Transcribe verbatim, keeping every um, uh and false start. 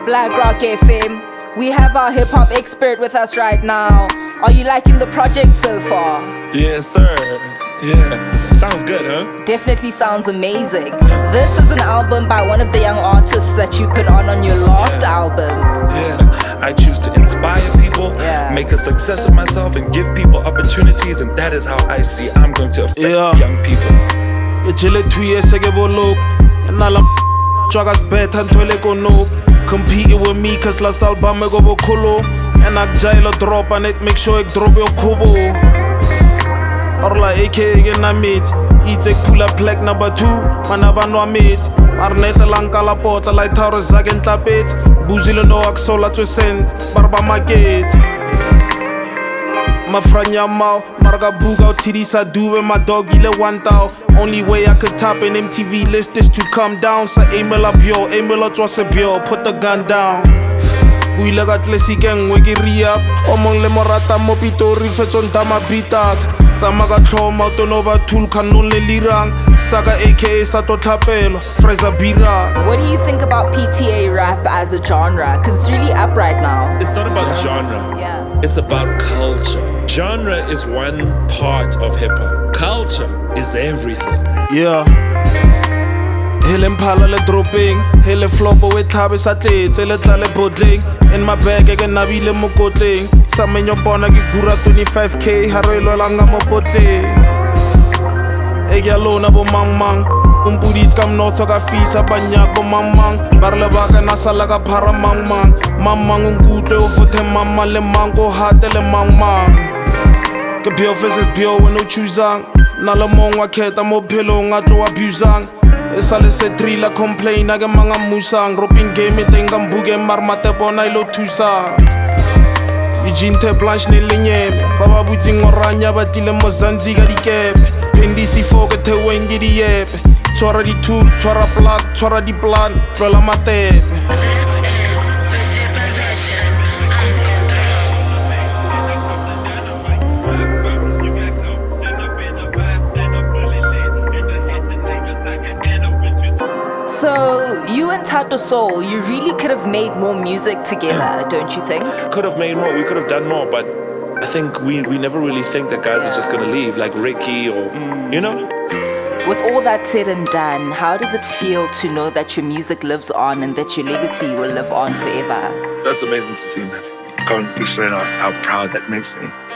Black Rock F M. We have our hip hop expert with us right now. Are you liking the project so far? Yes, sir. Yeah, sounds good, huh? Definitely sounds amazing. This is an album by one of the young artists that you put on on your last yeah. album. Yeah, I choose to inspire people, yeah. make a success of myself, and give people opportunities, and that is how I see I'm going to affect yeah. young people. Competing with me cause last album I go bokolo and I jail a drop and it make sure I drop your kobo. Or like A K again I meet eat a pull up plek number two manaba no meet Arneta lanka la pota like Taurus again tapet Buzilo no axola to send barba market Mafranya mau marga buga tidisa duwe my dog ile one thou. Only way I could top an M T V list is to come down. Sa email up yo, email up to bio, put the gun down. Buila gat lesi gang wegi riap. Omong le morata mo pito rifetson tama bitak. Tamaga choma to nova tool kanon le lirang. Saga A K A sato tapelo, freza bira. What do you think about P T A rap as a genre? Cause it's really up right now. It's not about genre. Yeah. It's about culture. Genre is one part of hip hop. Culture is everything. Yeah. Hele mphala le dropping, hele flopo we thabe sa tletse le tla le bottling. In my bag ke nabile mo kotleng. Sa menyo bona ke gura twenty-five K harelo langa mo botleng. E ke alona bo mang mang. Umpudis kam north ka fisa banyak bo mang mang. Bar le baka na sala ka phara mang mang. Mang mang unkutle o fothe mama le mango hate le mang mang. Ke bio faces bio when no choosang. Na le mongwa kheta mo phelo nga tlo abusang. Esale se trila complain age manga musang. Roping game e tenga mbuge marmate bona ilo tusa. Eugene te blanche ne lenyeme. Baba butsi ngoranya ba tile mo Zanzibar dikepe. Pendisi foke te wengi di yepe. Tswara di tool, tswara plug, tswara di plan, tlola matepe. So, you and Tato Soul, you really could have made more music together, don't you think? Could have made more, we could have done more, but I think we, we never really think that guys are just gonna leave, like Ricky or, mm. you know? With all that said and done, how does it feel to know that your music lives on and that your legacy will live on forever? That's amazing to see, man. Can't explain how, how proud that makes me.